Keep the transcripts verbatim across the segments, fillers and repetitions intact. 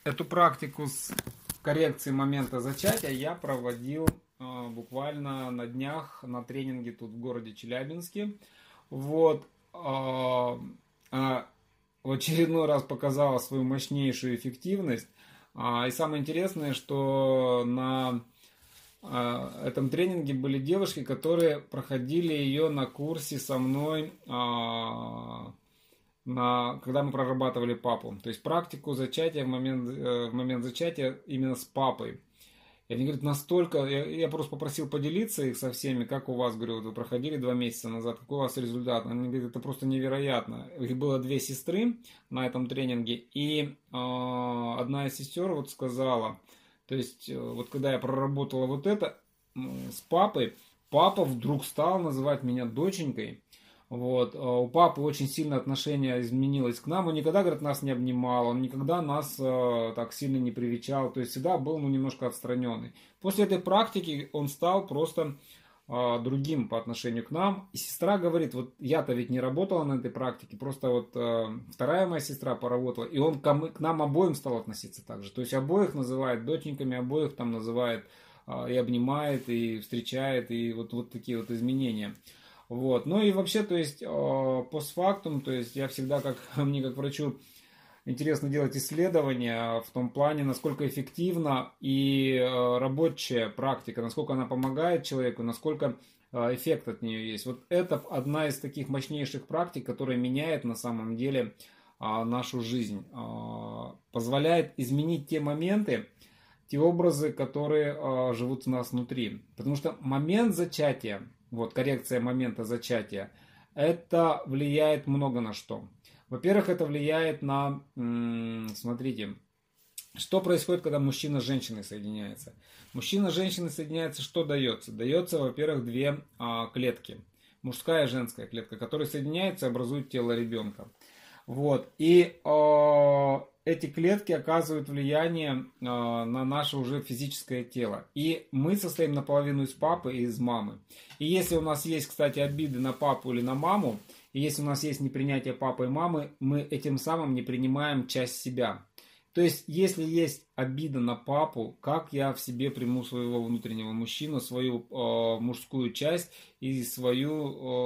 Эту практику с коррекцией момента зачатия я проводил э, буквально на днях на тренинге тут в городе Челябинске. Вот. Э, э, в очередной раз показала свою мощнейшую эффективность. А, и самое интересное, что на э, этом тренинге были девушки, которые проходили ее на курсе со мной, э, на, когда мы прорабатывали папу. То есть практику зачатия в момент, э, в момент зачатия именно с папой. И они говорят, настолько, я, я просто попросил поделиться их со всеми, как у вас, говорю, вот вы проходили два месяца назад, какой у вас результат. Они говорят, это просто невероятно. Их было две сестры на этом тренинге, и э, одна из сестер вот сказала, то есть э, вот когда я проработала вот это э, с папой, папа вдруг стал называть меня доченькой. Вот. У папы очень сильно отношение изменилось к нам. Он никогда, говорит, нас не обнимал, он никогда нас э, так сильно не привечал. То есть всегда был ну, немножко отстраненный. После этой практики он стал просто э, другим по отношению к нам. И сестра говорит, вот я-то ведь не работала на этой практике, просто вот э, вторая моя сестра поработала, и он к, к нам обоим стал относиться так же. То есть обоих называет доченьками, обоих там называет э, и обнимает, и встречает, и вот, вот такие вот изменения. Вот. Ну и вообще, то есть, э, постфактум, то есть я всегда, как мне как врачу, интересно делать исследования в том плане, насколько эффективна и э, рабочая практика, насколько она помогает человеку, насколько э, эффект от нее есть. Вот это одна из таких мощнейших практик, которая меняет на самом деле э, нашу жизнь, э, позволяет изменить те моменты, те образы, которые э, живут у нас внутри. Потому что момент зачатия, вот коррекция момента зачатия, это влияет много на что. Во-первых, это влияет на, смотрите, что происходит, когда мужчина с женщиной соединяется. Мужчина с женщиной соединяется, что дается? Дается, во-первых, две а, клетки. Мужская и женская клетка, которые соединяются и образуют тело ребенка. Вот. И э, эти клетки оказывают влияние э, на наше уже физическое тело. И мы состоим наполовину из папы и из мамы. И если у нас есть, кстати, обиды на папу или на маму, и если у нас есть непринятие папы и мамы, мы этим самым не принимаем часть себя. То есть, если есть обида на папу, как я в себе приму своего внутреннего мужчину, свою э, мужскую часть и свою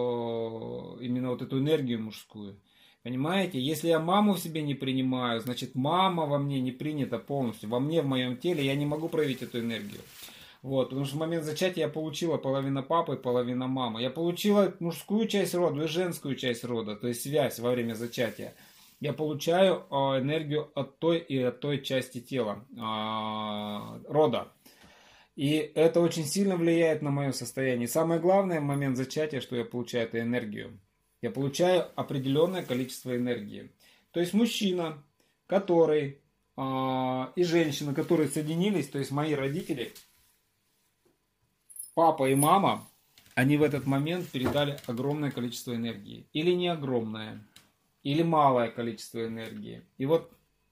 э, именно вот эту энергию мужскую. Понимаете, если я маму в себе не принимаю, значит мама во мне не принята полностью. Во мне, в моем теле я не могу проявить эту энергию. Вот, потому что в момент зачатия я получила половина папы, половина мамы. Я получила мужскую часть рода и женскую часть рода, то есть связь во время зачатия. Я получаю энергию от той и от той части тела, рода. И это очень сильно влияет на мое состояние. Самое главное в момент зачатия, что я получаю, это энергию. Я получаю определенное количество энергии. То есть мужчина, который э, и женщина, которые соединились, то есть мои родители, папа и мама, они в этот момент передали огромное количество энергии. Или не огромное, или малое количество энергии. И вот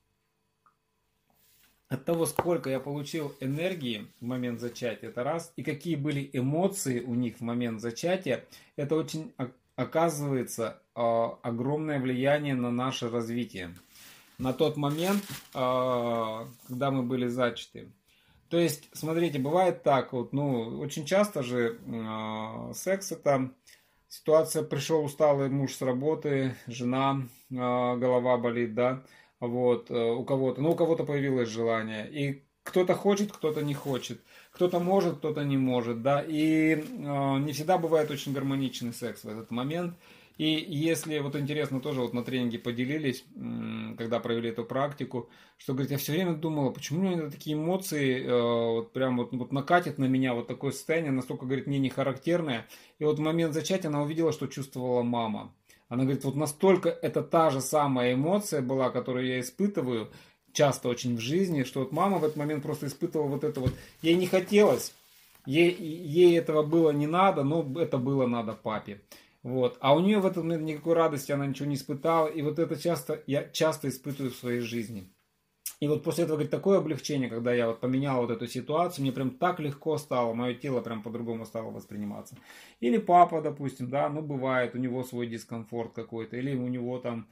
от того, сколько я получил энергии в момент зачатия, это раз, и какие были эмоции у них в момент зачатия, это очень оказывается огромное влияние на наше развитие. На тот момент, когда мы были зачаты. То есть, смотрите, бывает так, вот, ну, очень часто же секс это ситуация, пришел усталый муж с работы, жена, голова болит, да, вот, у кого-то, ну, у кого-то появилось желание, и кто-то хочет, кто-то не хочет, кто-то может, кто-то не может, да, и э, не всегда бывает очень гармоничный секс в этот момент. И если, вот интересно, тоже вот на тренинге поделились, когда провели эту практику, что, говорит, я все время думала, почему у меня такие эмоции, э, вот прям вот, вот накатит на меня вот такое состояние, настолько, говорит, мне не характерное. И вот в момент зачатия она увидела, что чувствовала мама. Она говорит, вот настолько это та же самая эмоция была, которую я испытываю, часто очень в жизни, что вот мама в этот момент просто испытывала вот это вот. Ей не хотелось, ей, ей этого было не надо, но это было надо папе. Вот. А у нее в этот момент никакой радости она ничего не испытала. И вот это часто, я часто испытываю в своей жизни. И вот после этого, говорит, такое облегчение, когда я вот поменял вот эту ситуацию, мне прям так легко стало, мое тело прям по-другому стало восприниматься. Или папа, допустим, да, ну бывает, у него свой дискомфорт какой-то, или у него там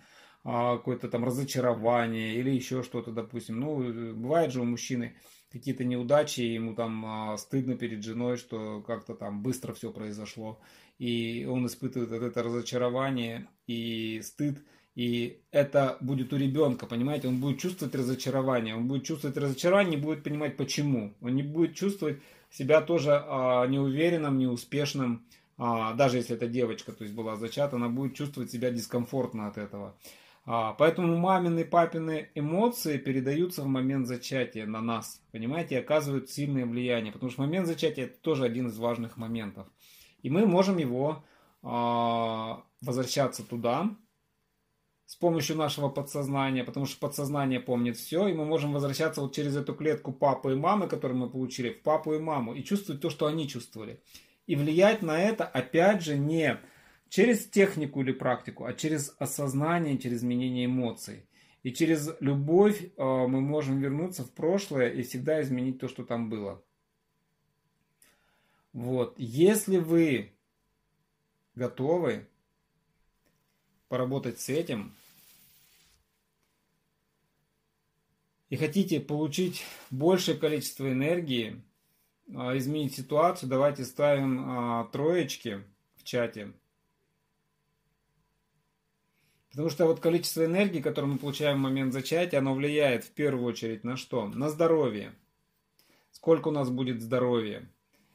а, какое-то там разочарование или еще что-то, допустим. Ну, бывает же у мужчины какие-то неудачи, ему там а, стыдно перед женой, что как-то там быстро все произошло. И он испытывает вот это разочарование и стыд. И это будет у ребенка, понимаете? Он будет чувствовать разочарование. Он будет чувствовать разочарование, не будет понимать почему. Он не будет чувствовать себя тоже а, неуверенным, неуспешным. А, даже если это девочка, то есть была зачата, она будет чувствовать себя дискомфортно от этого. А, поэтому мамины, папины эмоции передаются в момент зачатия на нас. Понимаете? И оказывают сильное влияние. Потому что момент зачатия это тоже один из важных моментов. И мы можем его а, возвращаться туда с помощью нашего подсознания, потому что подсознание помнит все, и мы можем возвращаться вот через эту клетку папы и мамы, которую мы получили, в папу и маму, и чувствовать то, что они чувствовали. И влиять на это, опять же, не через технику или практику, а через осознание, через изменение эмоций. И через любовь э, мы можем вернуться в прошлое и всегда изменить то, что там было. Вот. Если вы готовы поработать с этим и хотите получить большее количество энергии, изменить ситуацию, давайте ставим троечки в чате. Потому что вот количество энергии, которое мы получаем в момент зачатия, оно влияет в первую очередь на что? На здоровье. Сколько у нас будет здоровья?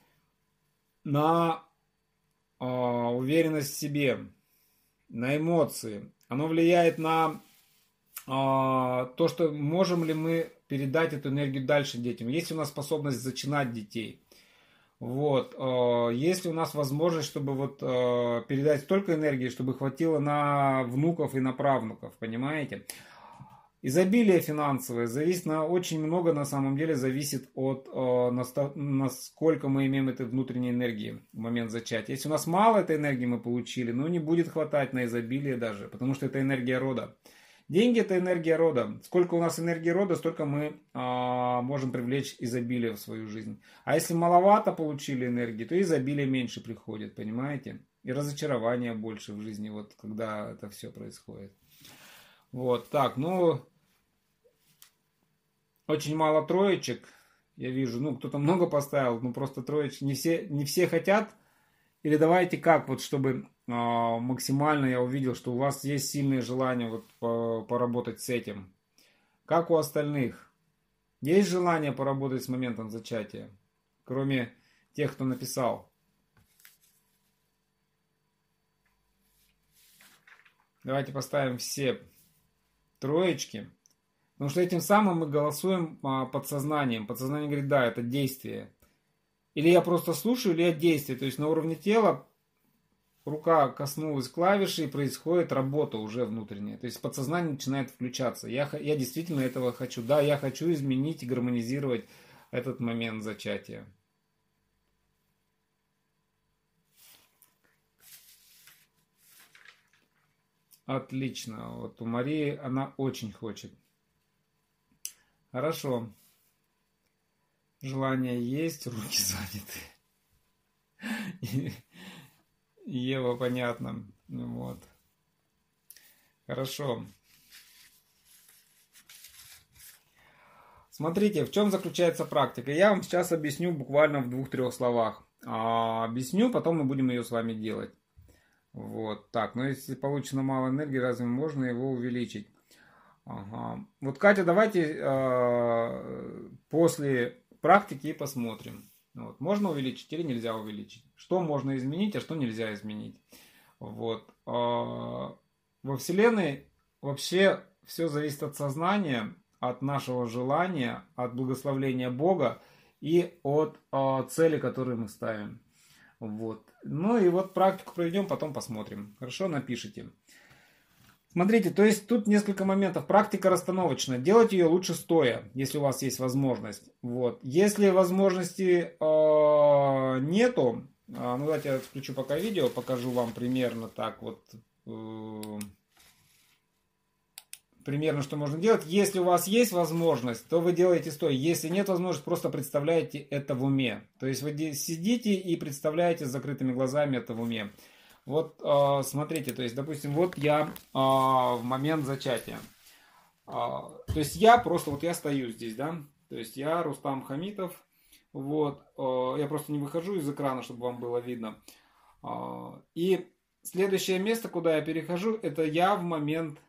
На э, уверенность в себе, на эмоции. Оно влияет на э, то, что можем ли мы передать эту энергию дальше детям. Есть ли у нас способность зачинать детей. Вот. Э, есть ли у нас возможность, чтобы вот, э, передать столько энергии, чтобы хватило на внуков и на правнуков. Понимаете? Изобилие финансовое зависит на очень много, на самом деле, зависит от э, насколько мы имеем этой внутренней энергии в момент зачатия. Если у нас мало этой энергии мы получили, ну не будет хватать на изобилие даже, потому что это энергия рода. Деньги это энергия рода. Сколько у нас энергии рода, столько мы э, можем привлечь изобилие в свою жизнь. А если маловато получили энергии, то изобилие меньше приходит, понимаете? И разочарование больше в жизни, вот когда это все происходит. Вот, так, ну, очень мало троечек, я вижу, ну, кто-то много поставил, ну, просто троечки, не все, не все хотят, или давайте как, вот, чтобы э, максимально я увидел, что у вас есть сильное желание вот по, поработать с этим. Как у остальных? Есть желание поработать с моментом зачатия, кроме тех, кто написал? Давайте поставим все троечки. Потому что этим самым мы голосуем а, подсознанием. Подсознание говорит, да, это действие. Или я просто слушаю, или я действие. То есть на уровне тела рука коснулась клавиши и происходит работа уже внутренняя. То есть подсознание начинает включаться. Я, я действительно этого хочу. Да, я хочу изменить и гармонизировать этот момент зачатия. Отлично. Вот у Марии она очень хочет. Хорошо. Желание есть, руки заняты. Ева, понятно. Вот. Хорошо. Смотрите, в чем заключается практика. Я вам сейчас объясню буквально в двух-трех словах. А, объясню, потом мы будем ее с вами делать. Вот так, но если получено мало энергии, разве можно его увеличить? Ага. Вот, Катя, давайте э, после практики посмотрим. Вот. Можно увеличить или нельзя увеличить? Что можно изменить, а что нельзя изменить? Вот. Э, во Вселенной вообще все зависит от сознания, от нашего желания, от благословения Бога и от э, цели, которые мы ставим. Вот. Ну и вот практику проведем, потом посмотрим. Хорошо, напишите. Смотрите, то есть тут несколько моментов. Практика расстановочная. Делать ее лучше стоя, если у вас есть возможность. Вот. Если возможности э, нету, э, ну давайте я включу пока видео, покажу вам примерно так вот. Э, примерно, что можно делать. Если у вас есть возможность, то вы делаете стоя. Если нет возможности, просто представляете это в уме. То есть вы сидите и представляете с закрытыми глазами это в уме. Вот э, смотрите, то есть, допустим, вот я э, в момент зачатия. Э, то есть я просто, вот я стою здесь, да, то есть я Рустам Хамитов, вот, э, я просто не выхожу из экрана, чтобы вам было видно. Э, и следующее место, куда я перехожу, это я в момент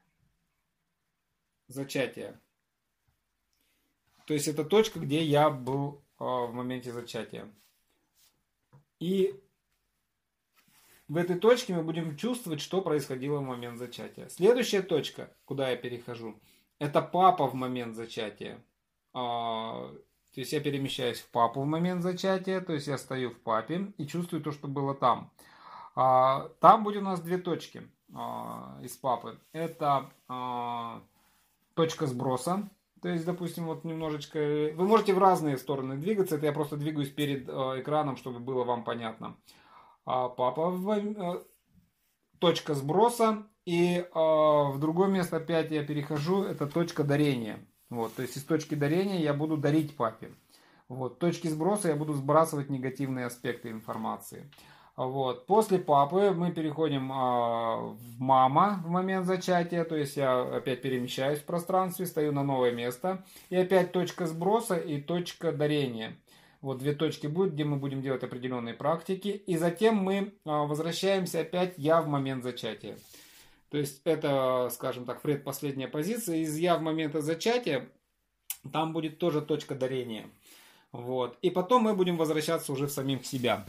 зачатия. То есть это точка, где я был э, в моменте зачатия. И в этой точке мы будем чувствовать, что происходило в момент зачатия. Следующая точка, куда я перехожу, это папа в момент зачатия. А, то есть я перемещаюсь в папу в момент зачатия, то есть я стою в папе и чувствую то, что было там. А, там будет у нас две точки а, из папы. Это а, точка сброса. То есть, допустим, вот немножечко... Вы можете в разные стороны двигаться. Это я просто двигаюсь перед а, экраном, чтобы было вам понятно. А папа в, точка сброса, и э, в другое место опять я перехожу, это точка дарения. Вот, то есть из точки дарения я буду дарить папе. Вот, точки сброса я буду сбрасывать негативные аспекты информации. Вот. После папы мы переходим э, в мама в момент зачатия, то есть я опять перемещаюсь в пространстве, стою на новое место, и опять точка сброса и точка дарения. Вот две точки будут, где мы будем делать определенные практики. И затем мы возвращаемся опять я в момент зачатия. То есть это, скажем так, предпоследняя позиция. Из я в момент зачатия там будет тоже точка дарения. Вот. И потом мы будем возвращаться уже в самим себя.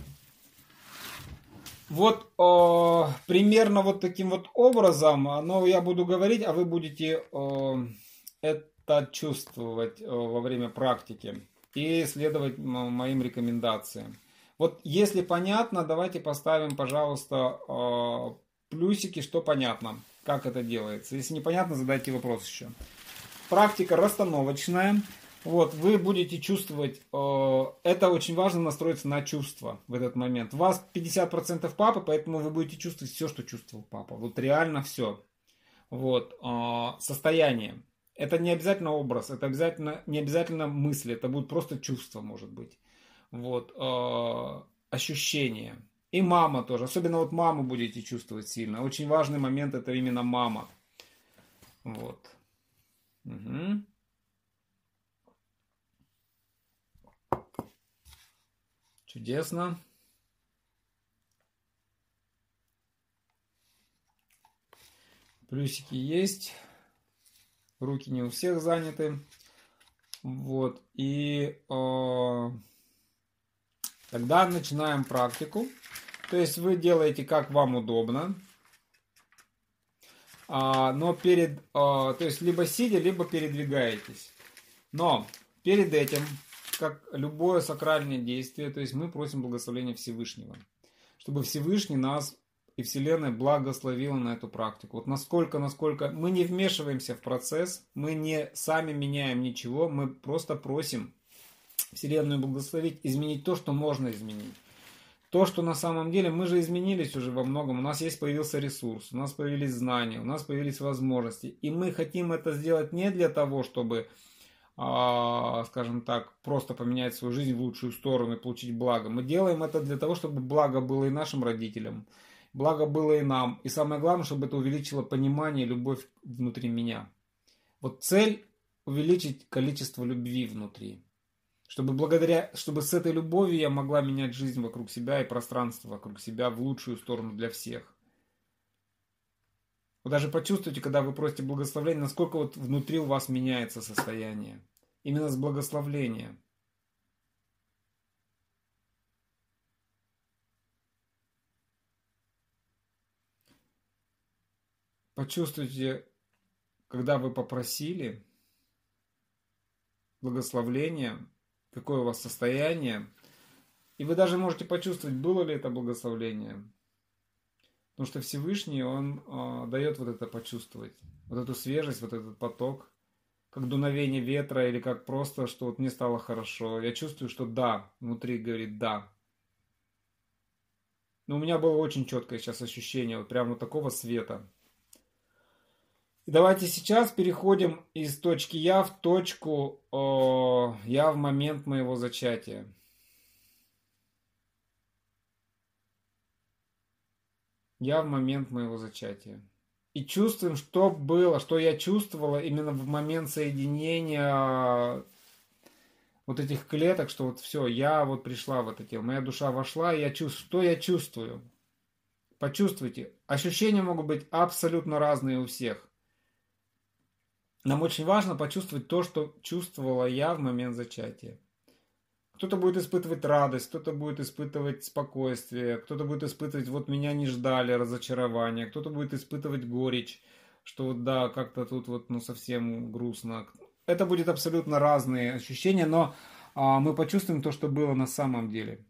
Вот э, примерно вот таким вот образом, но я буду говорить, а вы будете э, это чувствовать э, во время практики и следовать моим рекомендациям. Вот если понятно, давайте поставим, пожалуйста, плюсики, что понятно, как это делается. Если непонятно, задайте вопрос еще. Практика расстановочная. Вот, вы будете чувствовать, это очень важно настроиться на чувства в этот момент. У вас пятьдесят процентов папа, поэтому вы будете чувствовать все, что чувствовал папа. Вот реально все. Вот, состояние. Это не обязательно образ, это обязательно, не обязательно мысли, это будет просто чувство, может быть. Вот, э, ощущения. И мама тоже. Особенно вот маму будете чувствовать сильно. Очень важный момент это именно мама. Вот. Угу. Чудесно. Плюсики есть. Руки не у всех заняты. Вот. И э, тогда начинаем практику. То есть вы делаете как вам удобно. А, но перед, а, то есть либо сидя, либо передвигаетесь. Но перед этим, как любое сакральное действие, то есть мы просим благословения Всевышнего. Чтобы Всевышний нас и Вселенная благословила на эту практику. Вот насколько, насколько мы не вмешиваемся в процесс, мы не сами меняем ничего, мы просто просим Вселенную благословить, изменить то, что можно изменить. То, что на самом деле мы же изменились уже во многом, у нас есть появился ресурс, у нас появились знания, у нас появились возможности. И мы хотим это сделать не для того, чтобы, скажем так, просто поменять свою жизнь в лучшую сторону и получить благо. Мы делаем это для того, чтобы благо было и нашим родителям, благо было и нам. И самое главное, чтобы это увеличило понимание и любовь внутри меня. Вот цель увеличить количество любви внутри. Чтобы, благодаря, чтобы с этой любовью я могла менять жизнь вокруг себя и пространство вокруг себя в лучшую сторону для всех. Вы даже почувствуйте, когда вы просите благословения, насколько вот внутри у вас меняется состояние. Именно с благословления. Почувствуйте, когда вы попросили благословения, какое у вас состояние. И вы даже можете почувствовать, было ли это благословление. Потому что Всевышний, Он э, дает вот это почувствовать. Вот эту свежесть, вот этот поток. Как дуновение ветра или как просто, что вот мне стало хорошо. Я чувствую, что да, внутри говорит да. Но у меня было очень четкое сейчас ощущение вот прямо вот такого света. И давайте сейчас переходим из точки я в точку э, я в момент моего зачатия. Я в момент моего зачатия. И чувствуем, что было, что я чувствовала именно в момент соединения вот этих клеток, что вот все, я вот пришла в это тело, моя душа вошла, и я чувствую, что я чувствую. Почувствуйте. Ощущения могут быть абсолютно разные у всех. Нам очень важно почувствовать то, что чувствовала я в момент зачатия. Кто-то будет испытывать радость, кто-то будет испытывать спокойствие, кто-то будет испытывать, вот меня не ждали, разочарование, кто-то будет испытывать горечь, что вот да, как-то тут вот ну совсем грустно. Это будет абсолютно разные ощущения, но а, мы почувствуем то, что было на самом деле.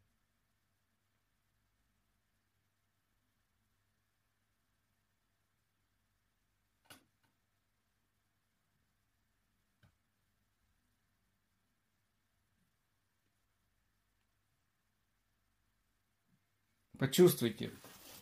Почувствуйте.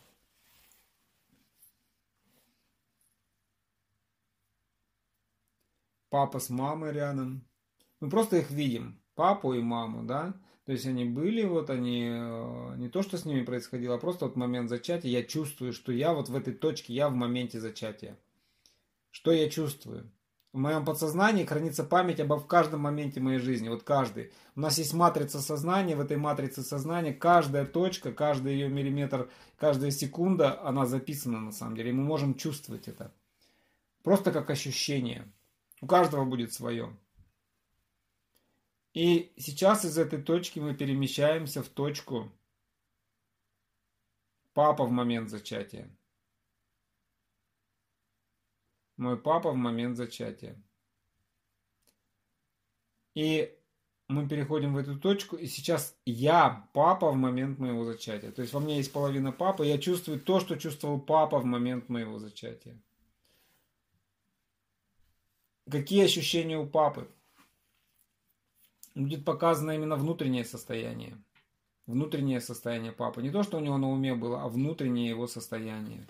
Папа с мамой рядом. Мы просто их видим, папу и маму, да. То есть они были, вот они, э, не то, что с ними происходило, а просто вот момент зачатия, я чувствую, что я вот в этой точке, я в моменте зачатия. Что я чувствую? В моем подсознании хранится память обо в каждом моменте моей жизни, вот каждый. У нас есть матрица сознания, в этой матрице сознания каждая точка, каждый ее миллиметр, каждая секунда, она записана на самом деле, и мы можем чувствовать это. Просто как ощущение. У каждого будет свое. И сейчас из этой точки мы перемещаемся в точку папа в момент зачатия. Мой папа в момент зачатия. И мы переходим в эту точку, и сейчас я папа в момент моего зачатия. То есть во мне есть половина папы, и я чувствую то, что чувствовал папа в момент моего зачатия. Какие ощущения у папы? Будет показано именно внутреннее состояние. Внутреннее состояние папы. Не то, что у него на уме было, а внутреннее его состояние.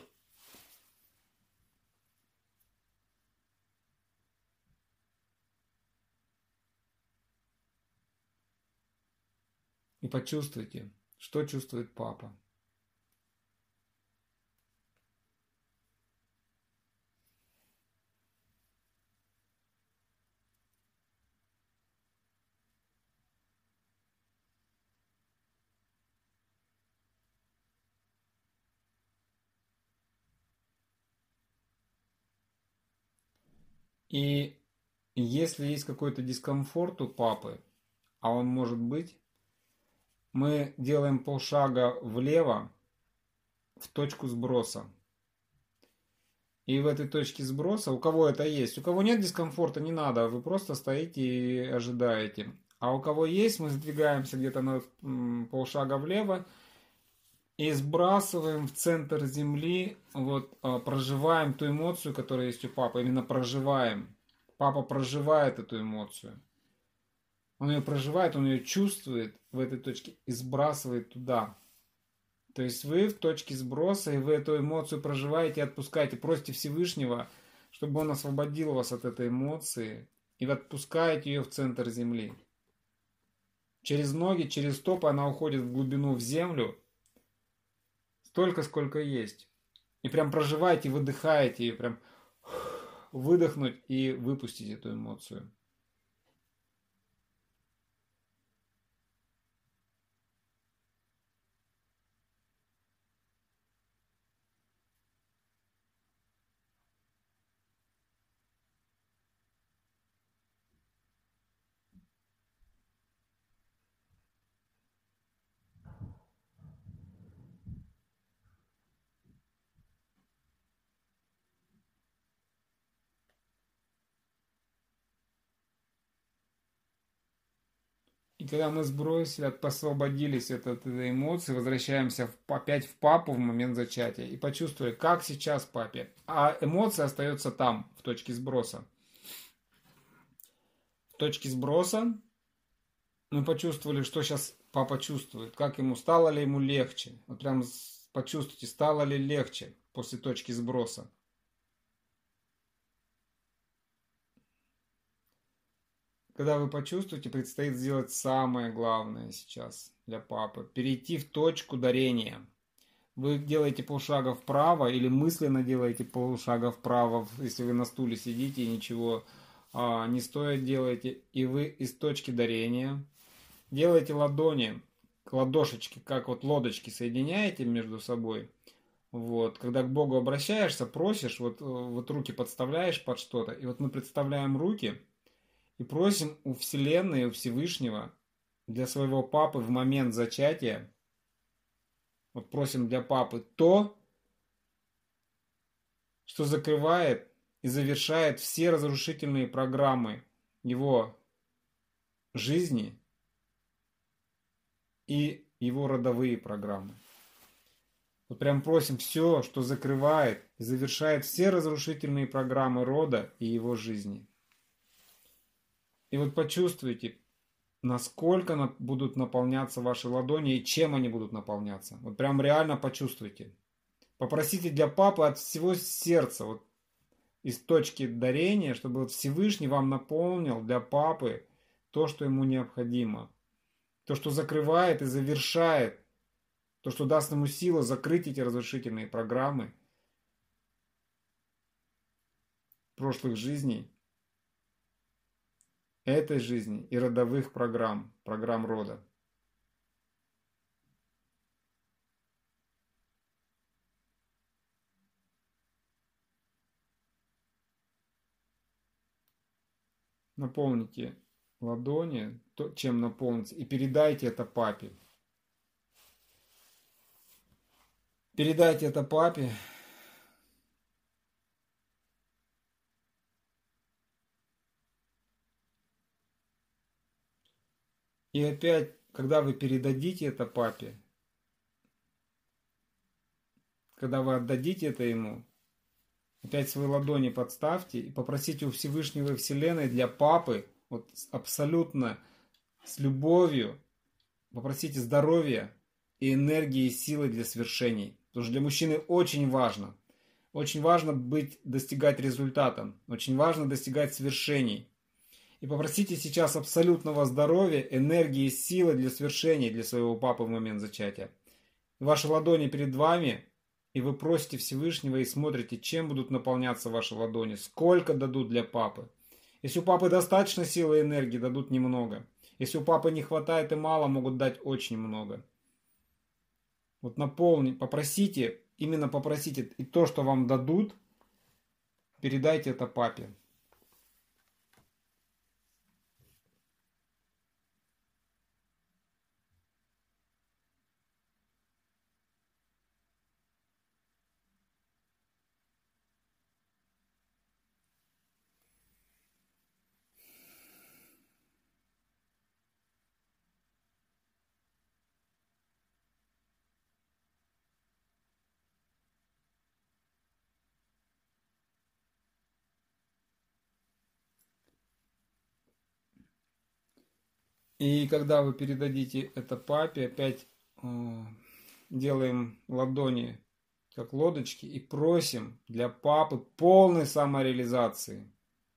И почувствуйте, что чувствует папа. И если есть какой-то дискомфорт у папы, а он может быть, мы делаем полшага влево в точку сброса. И в этой точке сброса, у кого это есть, у кого нет дискомфорта, не надо, вы просто стоите и ожидаете. А у кого есть, мы сдвигаемся где-то на полшага влево и сбрасываем в центр земли, вот проживаем ту эмоцию, которая есть у папы, именно проживаем. Папа проживает эту эмоцию. Он ее проживает, он ее чувствует в этой точке и сбрасывает туда. То есть вы в точке сброса, и вы эту эмоцию проживаете и отпускаете. Просите Всевышнего, чтобы он освободил вас от этой эмоции, и вы отпускаете ее в центр земли. Через ноги, через стопы она уходит в глубину, в землю, столько, сколько есть. И прям проживаете, выдыхаете, и прям выдохнуть и выпустить эту эмоцию. И когда мы сбросили, освободились от этой эмоции, возвращаемся в, опять в папу в момент зачатия и почувствовали, как сейчас папе. А эмоция остается там, в точке сброса. В точке сброса мы почувствовали, что сейчас папа чувствует, как ему, стало ли ему легче. Вот прям почувствуйте, стало ли легче после точки сброса. Когда вы почувствуете, предстоит сделать самое главное сейчас для папы. Перейти в точку дарения. Вы делаете полшага вправо или мысленно делаете полшага вправо, если вы на стуле сидите и ничего а, не стоит делаете. И вы из точки дарения делаете ладони, ладошечки, как вот лодочки соединяете между собой. Вот, когда к Богу обращаешься, просишь, вот, вот руки подставляешь под что-то. И вот мы представляем руки и просим у Вселенной, у Всевышнего для своего папы в момент зачатия, вот просим для папы то, что закрывает и завершает все разрушительные программы его жизни и его родовые программы. Вот прям просим все, что закрывает и завершает все разрушительные программы рода и его жизни. И вот почувствуйте, насколько будут наполняться ваши ладони и чем они будут наполняться. Вот прям реально почувствуйте. Попросите для папы от всего сердца, вот из точки дарения, чтобы вот Всевышний вам наполнил для папы то, что ему необходимо. То, что закрывает и завершает, то, что даст ему силу закрыть эти разрушительные программы прошлых жизней, этой жизни и родовых программ, программ рода. Наполните ладони, то, чем наполните, и передайте это папе. Передайте это папе. И опять, когда вы передадите это папе, когда вы отдадите это ему, опять свои ладони подставьте и попросите у Всевышнего Вселенной для папы, вот абсолютно с любовью, попросите здоровья и энергии и силы для свершений. Потому что для мужчины очень важно. Очень важно быть, достигать результата. Очень важно достигать свершений. И попросите сейчас абсолютного здоровья, энергии и силы для свершений для своего папы в момент зачатия. Ваши ладони перед вами, и вы просите Всевышнего и смотрите, чем будут наполняться ваши ладони, сколько дадут для папы. Если у папы достаточно силы и энергии, дадут немного. Если у папы не хватает и мало, могут дать очень много. Вот наполните, попросите, именно попросите, и то, что вам дадут, передайте это папе. И когда вы передадите это папе, опять э, делаем ладони как лодочки и просим для папы полной самореализации.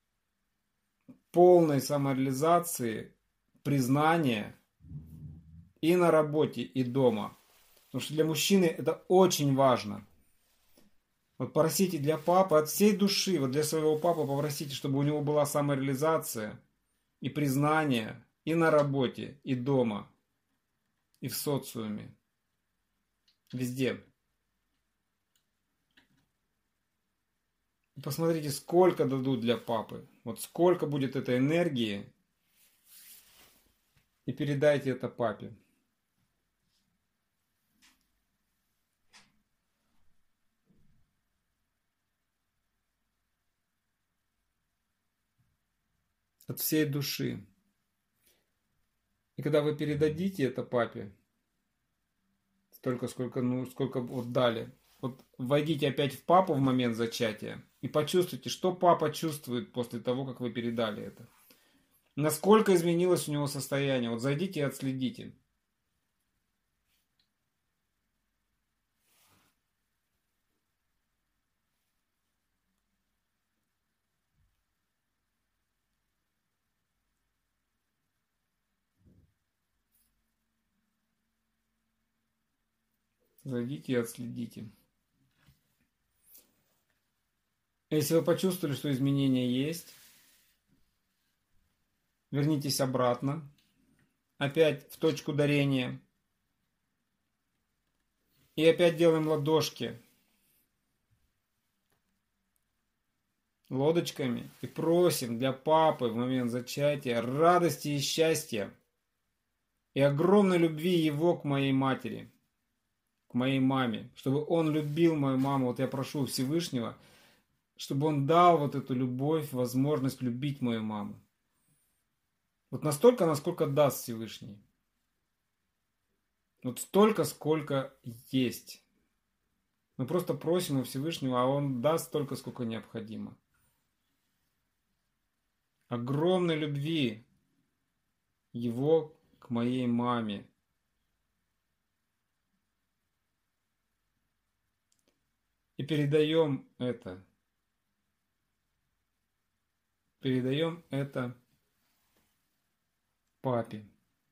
Полной самореализации, признания и на работе, и дома. Потому что для мужчины это очень важно. Вот просите для папы от всей души, вот для своего папы попросите, чтобы у него была самореализация и признание и на работе, и дома, и в социуме. Везде. И посмотрите, сколько дадут для папы. Вот сколько будет этой энергии. И передайте это папе. От всей души. И когда вы передадите это папе, столько, сколько, ну, сколько вот дали, вот войдите опять в папу в момент зачатия и почувствуйте, что папа чувствует после того, как вы передали это. Насколько изменилось у него состояние. Вот зайдите и отследите. Зайдите и отследите. Если вы почувствовали, что изменения есть, вернитесь обратно. Опять в точку дарения. И опять делаем ладошки лодочками и просим для папы в момент зачатия радости и счастья и огромной любви его к моей матери, к моей маме, чтобы он любил мою маму. Вот я прошу Всевышнего, чтобы он дал вот эту любовь, возможность любить мою маму. Вот настолько, насколько даст Всевышний. Вот столько, сколько есть. Мы просто просим у Всевышнего, а он даст столько, сколько необходимо. Огромной любви его к моей маме. И передаем это. Передаем это папе.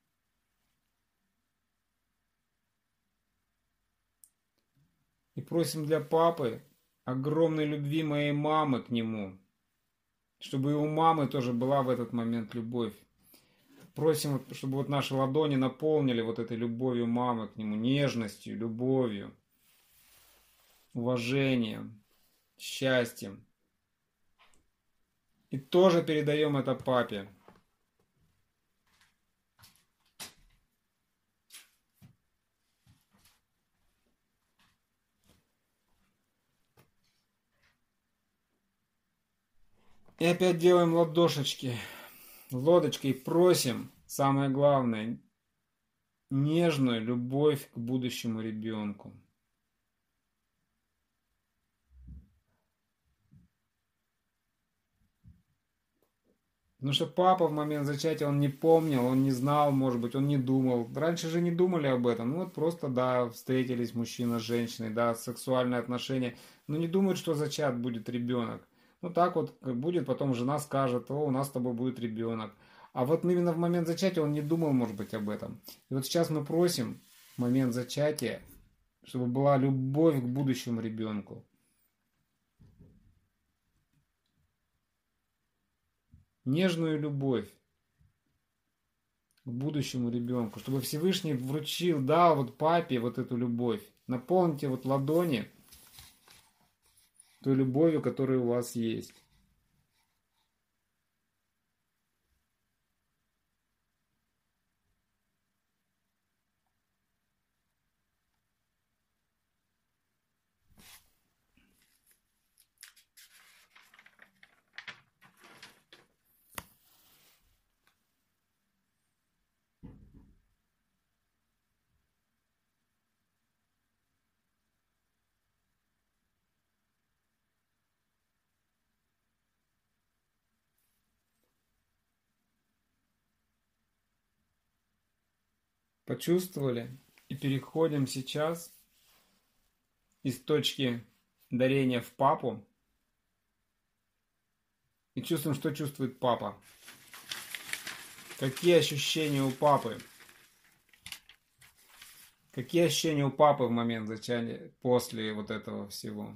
И просим для папы огромной любви моей мамы к нему. Чтобы и у мамы тоже была в этот момент любовь. Просим, чтобы вот наши ладони наполнили вот этой любовью мамы к нему, нежностью, любовью, уважением, счастьем. И тоже передаем это папе. И опять делаем ладошечки, лодочкой, просим, самое главное, нежную любовь к будущему ребенку. Потому что папа в момент зачатия, он не помнил, он не знал, может быть, он не думал. Раньше же не думали об этом. Ну вот просто, да, встретились мужчина с женщиной, да, сексуальные отношения. Но не думают, что зачат будет ребенок. Ну так вот будет, потом жена скажет, о, у нас с тобой будет ребенок. А вот именно в момент зачатия он не думал, может быть, об этом. И вот сейчас мы просим в момент зачатия, чтобы была любовь к будущему ребенку. Нежную любовь к будущему ребенку. Чтобы Всевышний вручил, дал вот папе вот эту любовь. Наполните вот ладони той любовью, которая у вас есть. Почувствовали? И переходим сейчас из точки дарения в папу. И чувствуем, что чувствует папа. Какие ощущения у папы? Какие ощущения у папы в момент зачатия, после вот этого всего?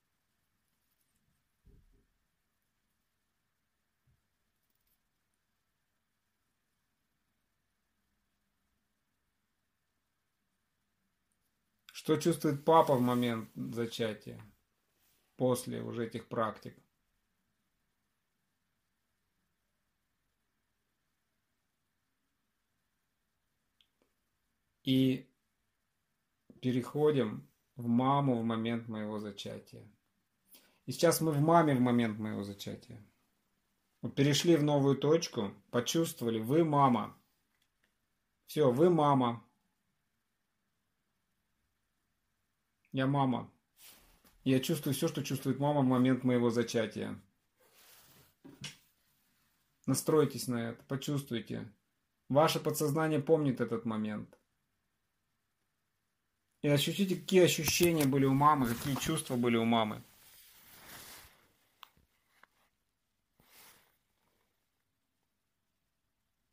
Что чувствует папа в момент зачатия, после уже этих практик? И переходим в маму в момент моего зачатия. И сейчас мы в маме в момент моего зачатия. Вот перешли в новую точку, почувствовали, вы мама. Все, вы мама. Я мама. Я чувствую все, что чувствует мама в момент моего зачатия. Настройтесь на это, почувствуйте. Ваше подсознание помнит этот момент. И ощутите, какие ощущения были у мамы, какие чувства были у мамы.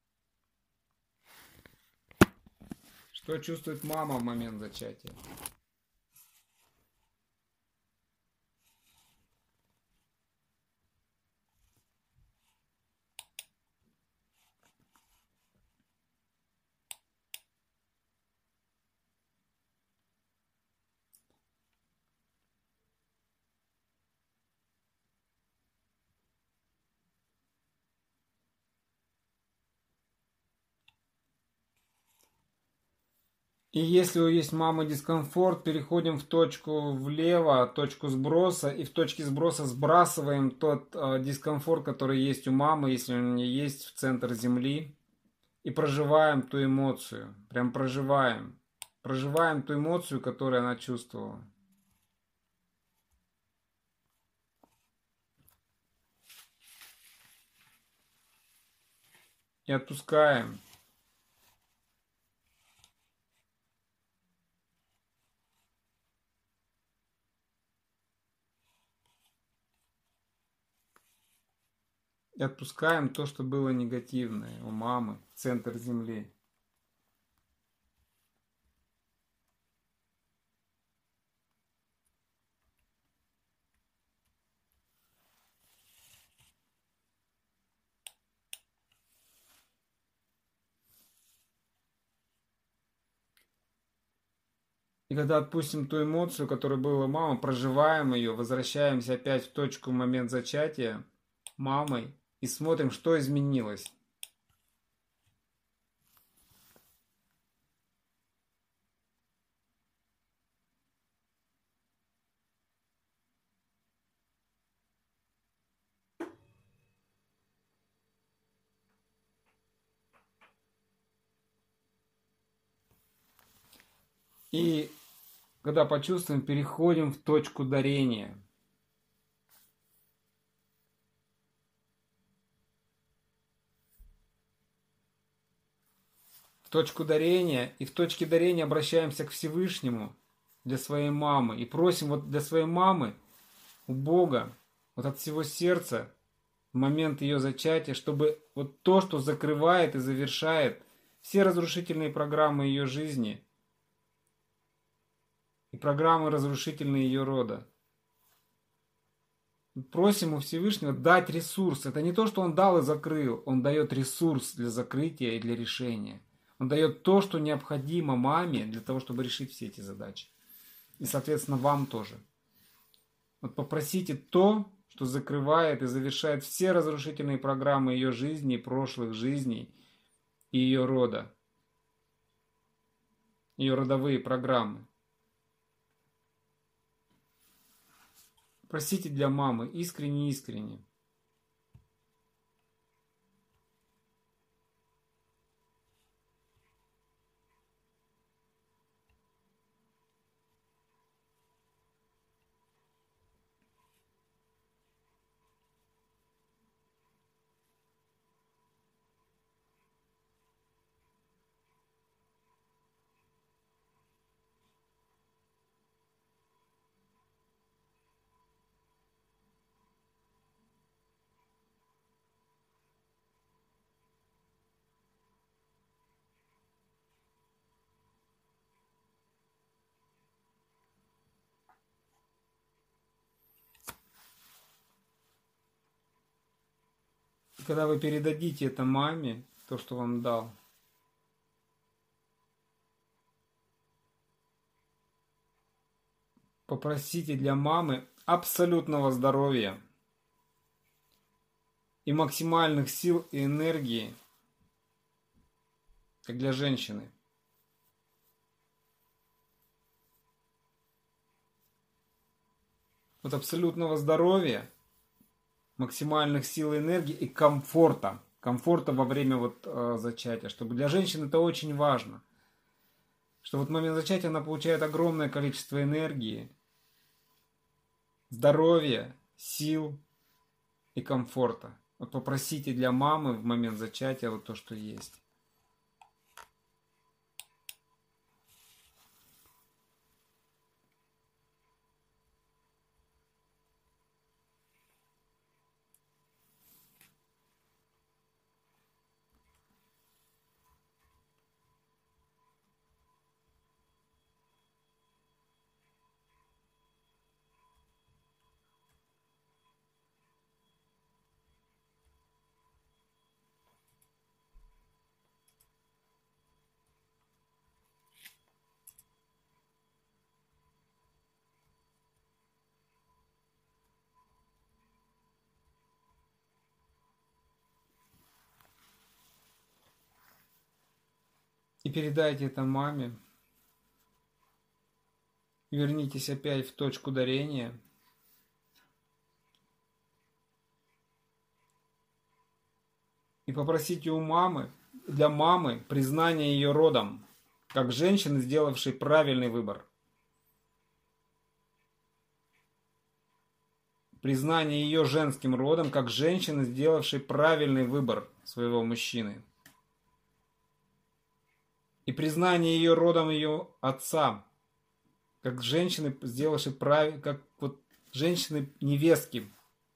Что чувствует мама в момент зачатия? И если у есть мамы дискомфорт, переходим в точку влево, точку сброса, и в точке сброса сбрасываем тот э, дискомфорт, который есть у мамы, если он не есть, в центр земли, и проживаем ту эмоцию, прям проживаем, проживаем ту эмоцию, которую она чувствовала. И отпускаем. И отпускаем то, что было негативное у мамы, центр земли. И когда отпустим ту эмоцию, которая была у мамы, проживаем ее, возвращаемся опять в точку, момент зачатия мамой и смотрим, что изменилось. И когда почувствуем, переходим в точку дарения. В точку дарения. И в точке дарения обращаемся к Всевышнему для своей мамы. И просим вот для своей мамы у Бога, вот от всего сердца, в момент ее зачатия, чтобы вот то, что закрывает и завершает все разрушительные программы ее жизни и программы разрушительные ее рода. Просим у Всевышнего дать ресурс. Это не то, что Он дал и закрыл. Он дает ресурс для закрытия и для решения. Он дает то, что необходимо маме для того, чтобы решить все эти задачи. И, соответственно, вам тоже. Вот попросите то, что закрывает и завершает все разрушительные программы ее жизни, прошлых жизней и ее рода. Ее родовые программы. Просите для мамы искренне-искренне. И когда вы передадите это маме, то, что вам дал, попросите для мамы абсолютного здоровья и максимальных сил и энергии, как для женщины. Вот абсолютного здоровья, максимальных сил и энергии и комфорта. Комфорта во время вот, э, зачатия. Чтобы для женщин это очень важно. Что вот в момент зачатия она получает огромное количество энергии, здоровья, сил и комфорта. Вот попросите для мамы в момент зачатия вот то, что есть. И передайте это маме. Вернитесь опять в точку дарения. И попросите у мамы, для мамы, признания ее родом, как женщины, сделавшей правильный выбор. Признание ее женским родом, как женщины, сделавшей правильный выбор своего мужчины. И признание ее родом ее отца, как женщины, сделавшей правильный, как вот женщины невестки,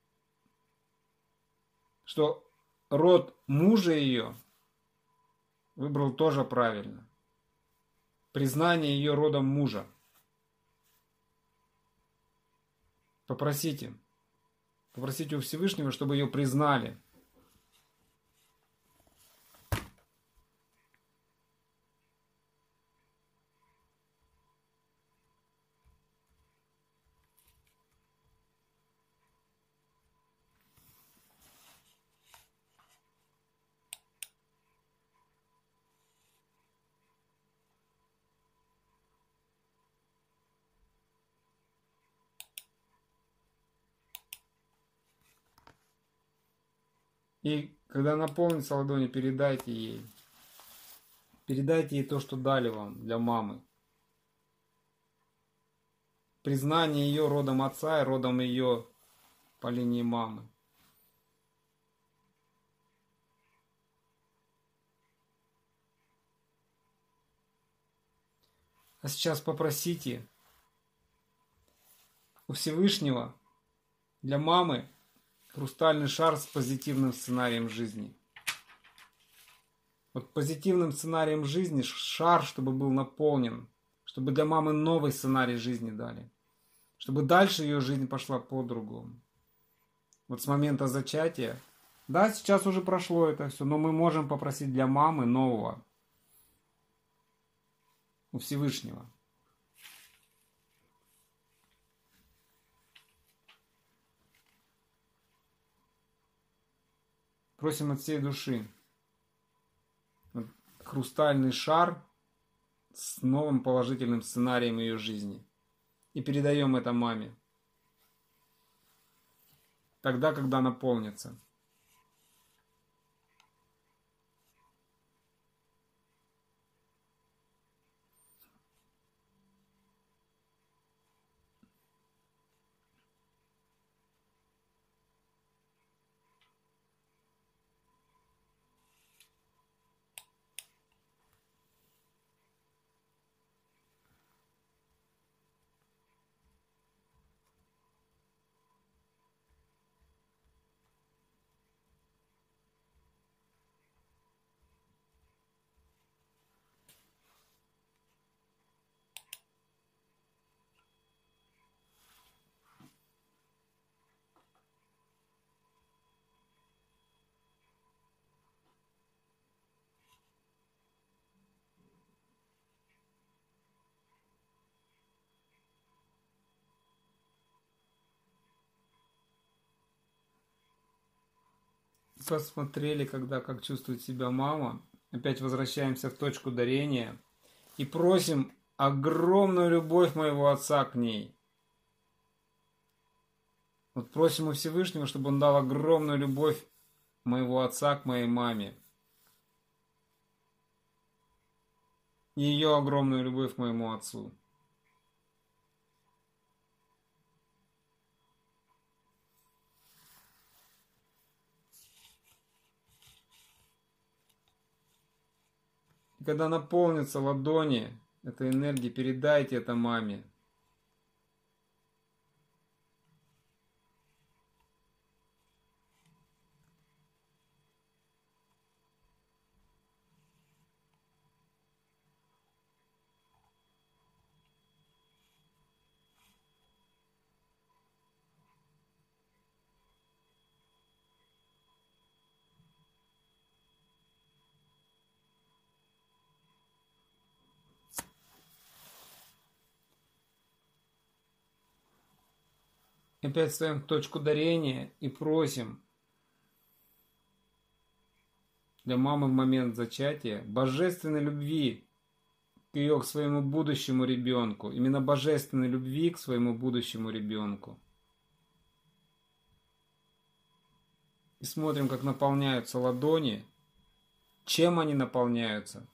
что род мужа ее выбрал тоже правильно. Признание ее родом мужа. Попросите. Попросите у Всевышнего, чтобы ее признали. И когда наполнится ладони, передайте ей. Передайте ей то, что дали вам для мамы. Признание ее родом отца и родом ее по линии мамы. А сейчас попросите у Всевышнего для мамы хрустальный шар с позитивным сценарием жизни. Вот позитивным сценарием жизни шар, чтобы был наполнен, чтобы для мамы новый сценарий жизни дали, чтобы дальше ее жизнь пошла по-другому. Вот с момента зачатия, да, сейчас уже прошло это все, но мы можем попросить для мамы нового у Всевышнего. Просим от всей души. Вот хрустальный шар с новым положительным сценарием ее жизни. И передаем это маме. Тогда, когда наполнится. Посмотрели, когда, как чувствует себя мама. Опять возвращаемся в точку дарения. И просим огромную любовь моего отца к ней. Вот просим у Всевышнего, чтобы он дал огромную любовь моего отца к моей маме. И ее огромную любовь к моему отцу. И когда наполнятся ладони этой энергии, передайте это маме. Опять ставим точку дарения и просим для мамы в момент зачатия божественной любви к ее, к своему будущему ребенку, именно божественной любви к своему будущему ребенку. И смотрим, как наполняются ладони, чем они наполняются,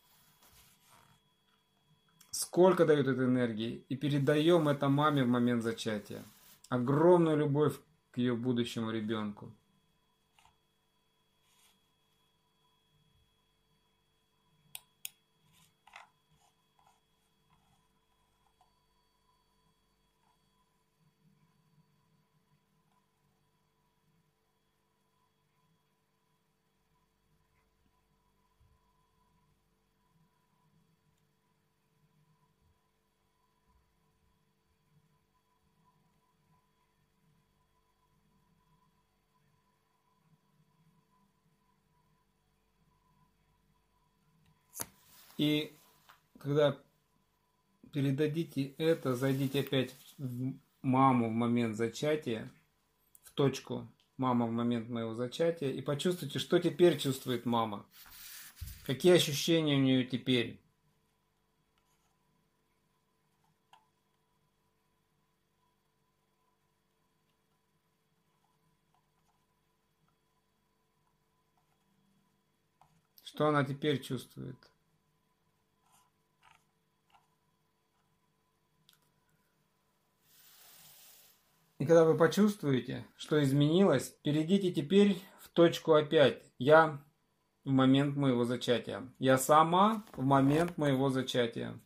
сколько дают этой энергии, и передаем это маме в момент зачатия. Огромную любовь к ее будущему ребенку. И когда передадите это, зайдите опять в маму в момент зачатия, в точку мама в момент моего зачатия, и почувствуйте, что теперь чувствует мама. Какие ощущения у нее теперь. Что она теперь чувствует. И когда вы почувствуете, что изменилось, перейдите теперь в точку опять. Я в момент моего зачатия. Я сама в момент моего зачатия.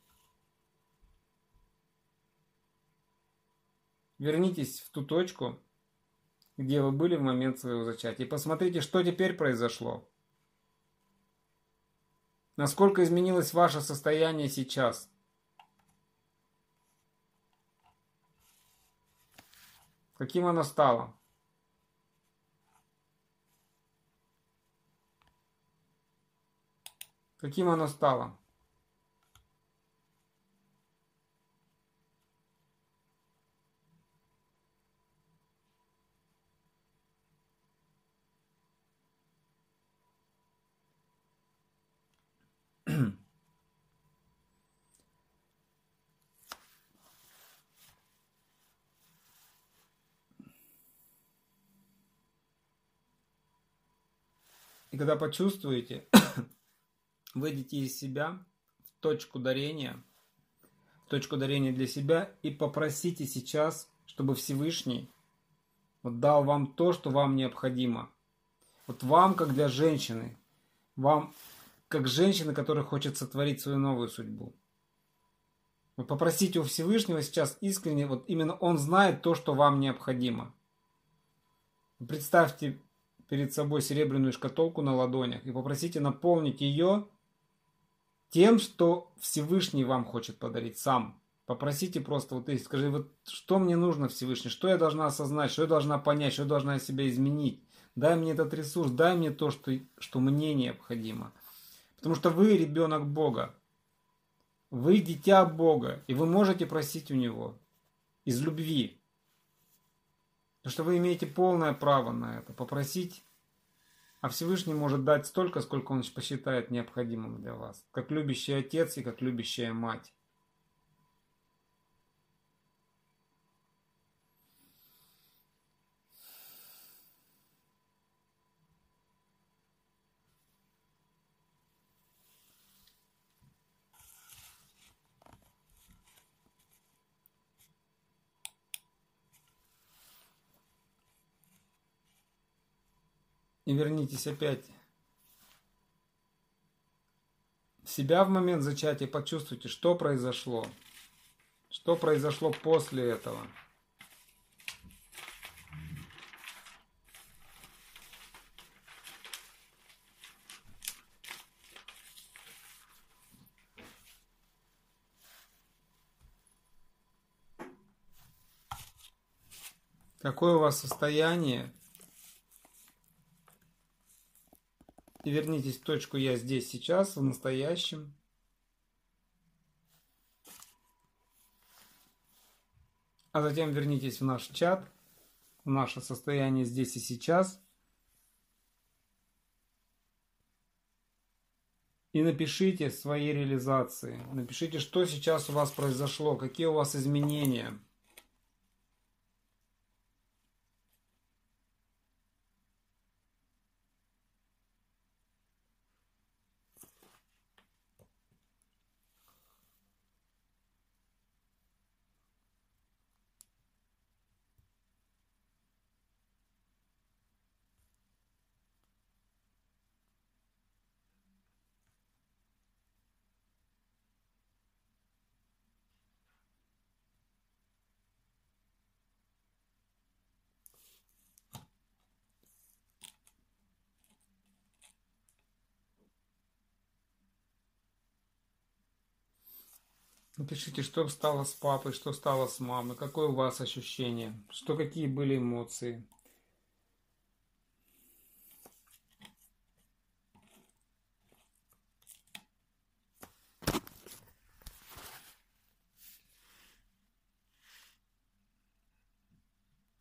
Вернитесь в ту точку, где вы были в момент своего зачатия. И посмотрите, что теперь произошло. Насколько изменилось ваше состояние сейчас. Каким оно стало? Каким оно стало? И когда почувствуете, выйдите из себя в точку дарения, в точку дарения для себя и попросите сейчас, чтобы Всевышний вот дал вам то, что вам необходимо. Вот вам, как для женщины, вам, как женщины, которая хочет сотворить свою новую судьбу. Вы попросите у Всевышнего сейчас искренне, вот именно Он знает то, что вам необходимо. Представьте перед собой серебряную шкатулку на ладонях и попросите наполнить ее тем, что Всевышний вам хочет подарить сам. Попросите просто, вот и скажи, вот что мне нужно, Всевышний, что я должна осознать, что я должна понять, что я должна себя изменить. Дай мне этот ресурс, дай мне то, что, что мне необходимо. Потому что вы ребенок Бога. Вы дитя Бога, и вы можете просить у Него из любви. Потому что вы имеете полное право на это, попросить, а Всевышний может дать столько, сколько Он посчитает необходимым для вас, как любящий отец и как любящая мать. И вернитесь опять в себя в момент зачатия, почувствуйте, что произошло. Что произошло после этого. Какое у вас состояние? И вернитесь в точку «Я здесь, сейчас», в настоящем. А затем вернитесь в наш чат, в наше состояние здесь и сейчас. И напишите свои реализации. Напишите, что сейчас у вас произошло, какие у вас изменения. Напишите, что стало с папой, что стало с мамой, какое у вас ощущение, что какие были эмоции.